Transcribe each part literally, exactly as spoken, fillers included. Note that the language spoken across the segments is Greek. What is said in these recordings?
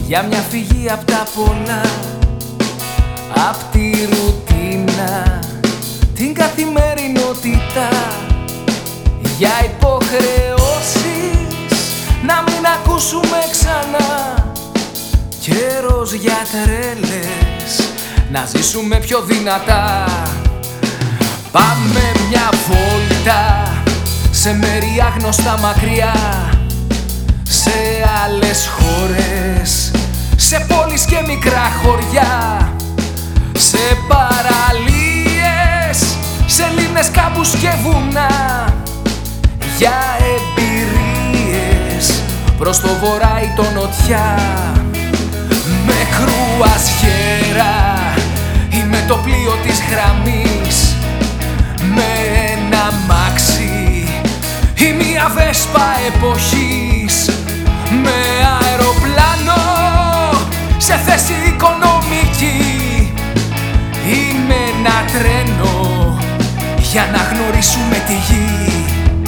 για μια φυγή απ' τα πολλά, απ' τη ρουτίνα, την καθημερινότητα, για υποχρεώσεις να μην ακούσουμε ξανά. Καιρός για τρέλες, να ζήσουμε πιο δυνατά. Πάμε μια βόλτα σε μέρη άγνωστα μακριά, σε άλλες χώρες, σε πόλεις και μικρά χωριά, σε παραλίες, σε λίμνες, κάμπους και βουνά, για εμπειρίες προς το βορρά ή το νοτιά, με κρουαζιέρα ή με το πλοίο της γραμμής, με ένα μάξι ή μια βέσπα εποχής, με αεροπλάνο σε θέση οικονομική ή με ένα τρένο για να γνωρίσουμε τη γη.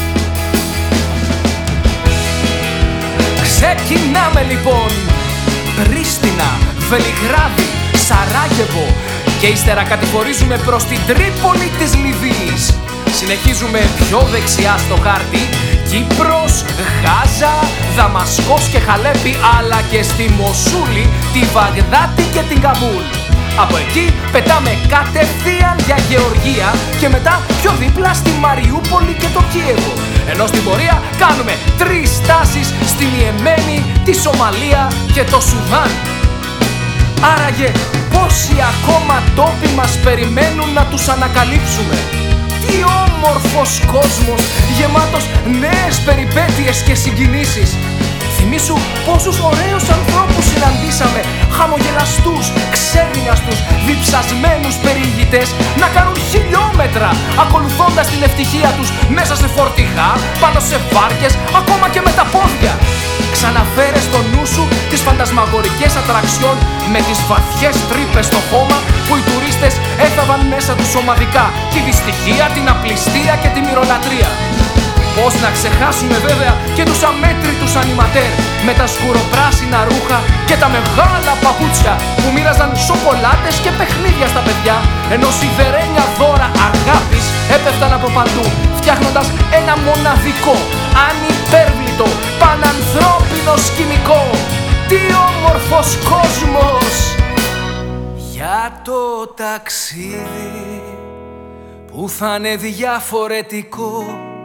Ξεκινάμε λοιπόν Πρίστινα, Βελιγράδι, Σαράγεβο και ύστερα κατηφορίζουμε προς την Τρίπολη της Λιβύης. Συνεχίζουμε πιο δεξιά στο χάρτη, Κύπρος, Γάζα, Δαμασκός και Χαλέπι, αλλά και στη Μοσούλη, τη Βαγδάτη και την Καμπούλ. Από εκεί πετάμε κατευθείαν για Γεωργία και μετά πιο δίπλα στη Μαριούπολη και το Κίεβο. Ενώ στην πορεία κάνουμε τρεις στάσεις στην Ιεμένη, τη Σομαλία και το Σουδάν. Άραγε πόσοι ακόμα τόποι μας περιμένουν να τους ανακαλύψουμε. Τι όμορφος κόσμος, γεμάτος νέες περιπέτειες και συγκινήσεις. Θυμήσου πόσους ωραίους ανθρώπους συναντήσαμε, χαμογελαστούς, ξέγνιαστους, διψασμένους περιηγητές να κάνουν χιλιόμετρα ακολουθώντας την ευτυχία τους μέσα σε φορτηγά, πάνω σε βάρκες, ακόμα και με τα πόδια. Ξαναφέρε στο νου σου τις φαντασμαγορικές ατραξιόν με τις βαθιές τρύπες στο χώμα που οι τουρίστες έθαβαν μέσα τους ομαδικά, τη δυστυχία, την απληστία και τη μυρολατρεία. Πώς να ξεχάσουμε βέβαια και τους αμέτρητους ανιματέρ με τα σκουροπράσινα ρούχα και τα μεγάλα παπούτσια που μοίραζαν σοκολάτες και παιχνίδια στα παιδιά, ενώ σιδερένια δώρα αγάπης έπεφταν από παντού, φτιάχνοντας ένα μοναδικό, ανυπέρβλητο, πανανθρώπινο σκηνικό. Τι όμορφος κόσμος! Για το ταξίδι που θα είναι διαφορετικό,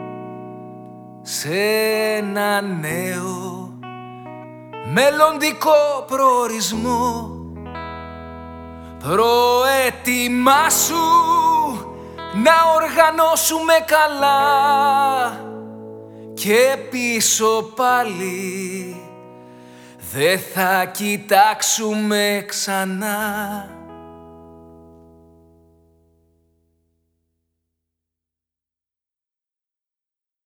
σε ένα νέο μελλοντικό προορισμό, προετοιμάσου να οργανώσουμε καλά και πίσω πάλι δεν θα κοιτάξουμε ξανά.